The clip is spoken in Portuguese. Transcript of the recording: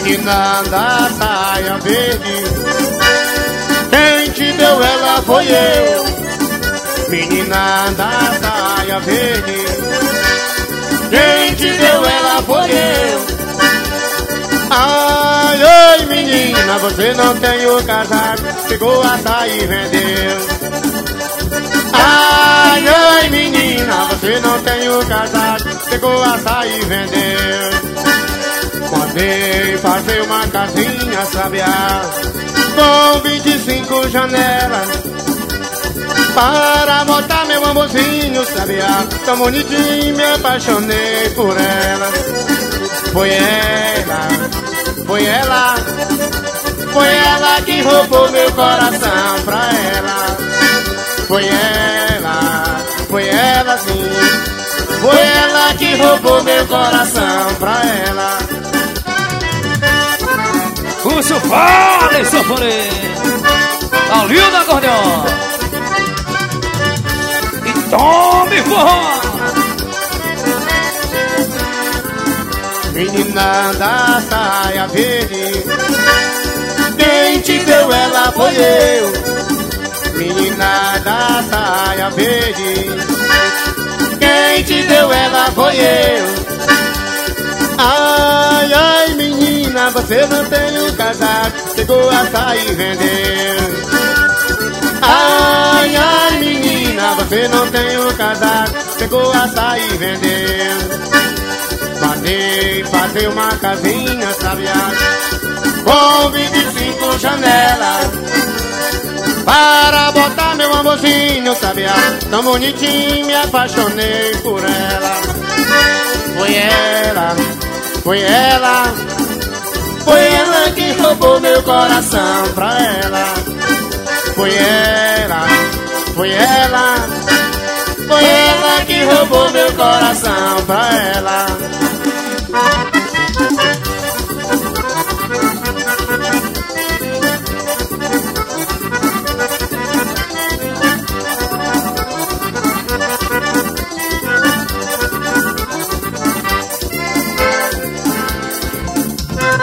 Menina da saia verde, quem te deu ela foi eu. Menina da saia verde, quem te deu ela foi eu. Ai, ai, menina, você não tem o casaco, pegou a saia e vendeu. Ai, ai, menina, você não tem o casaco, pegou a saia e vendeu. Mandei fazer uma casinha sabiá com 25 janelas para botar meu amorzinho sabiá. Tão bonitinho, me apaixonei por ela. Foi ela, foi ela, foi ela que roubou meu coração pra ela. Foi ela sim, foi ela que roubou meu coração pra ela. Puxa o fole, sofore, Paulinho da acordeon. E tome forró. Menina da saia verde, quem te deu ela foi eu. Menina da saia verde, quem te deu ela foi eu. Ai, ai, menina, você não tem o casaco, pegou a saia e vendeu. Ai, ai, menina, você não tem o casaco, pegou a saia e vendeu. Mandei fazer uma casinha sabiá com 25 janelas para botar meu amorzinho sabiá. Tão bonitinho, me apaixonei por ela. Foi ela, foi ela, foi ela que roubou meu coração pra